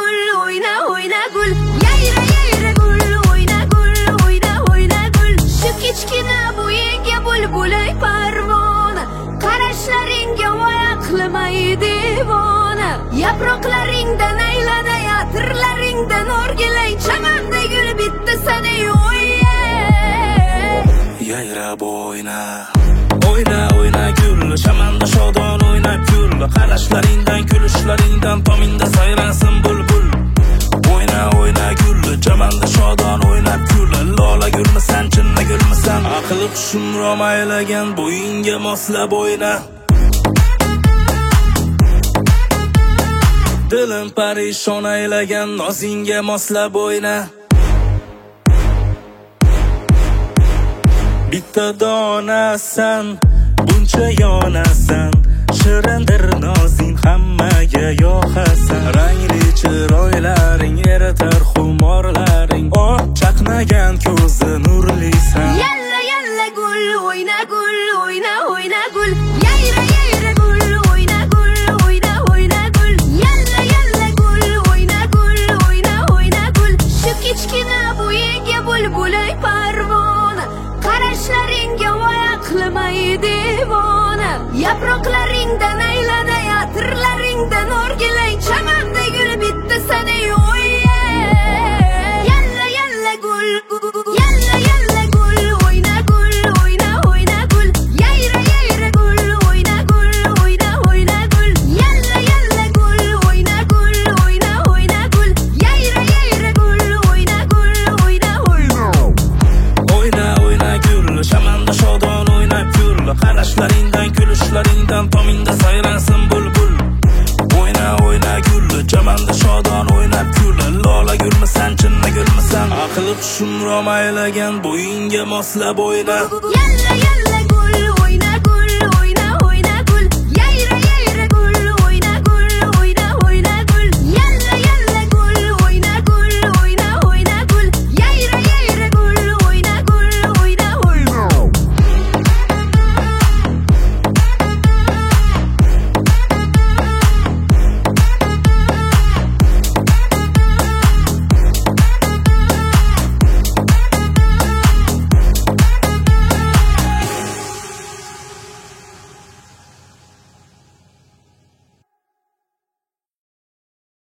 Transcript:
gul, o'yna o'yna gul. Yayra yayra gul, o'yna gul, o'yna o'yna gul. Shu kichkina bo'yiga bulbulay parvona, qarashlaringga voya qilmay devona. Yaproqlaringdan aylanay, atirlaringdan o'rgilay, chamanda gul bitti sana o'yye. Yayrab o'yna, o'yna o'yna gul, chamanda shodon o'ynab gul. Qarashlaringdan, kulishlaringdan tomingda sayransin bulbul. O'yna o'yna gul, chamanda shodon o'ynab gul. Lola gulmisan, chinna gulmisan, aqli hushim romaylagan bo'yinga moslab o'yna. Dilim parishon aylagan nozingga moslab o'yna. Bitta donasan, buncha yonasan, shirindir nozing, hammaga yoqasan. Rangli chiroylaring eritar xumorlaring, chaqnagan ko'zi nurlisan. Yalla yalla gul, o'yna gul, o'yna o'yna gul. Yayra yayra gul, o'yna gul, o'yna o'yna gul. Yalla yalla gul, o'yna gul, o'yna o'yna gul. Shu kichkina bo'yiga bulbulay parvona, qarashlaringga voya qilmay devona. Yaproqlaringdan aylanay, atirlaringdan o'rgilay, chamanda gul bitti sana o'yye. Yalla yalla gul, yalla yalla gul, o'yna gul, o'yna o'yna gul. Yayra yayra gul, o'yna gul, o'yna o'yna gul. Yalla yalla gul, o'yna gul, o'yna o'yna gul. Yayra yayra gul, o'yna gul, o'yna o'yna. O'yna o'yna gul, chamanda shodon o'ynab gul. Qarashlaringdan, kulishlaringdan tomingda sayransin bulbul. O'yna o'yna gul, chamanda shodon o'ynab gul. Lola gulmisan, chinna gulmisan, aqli hushim romaylagan bo'yinga moslab o'yna. Yalla yalla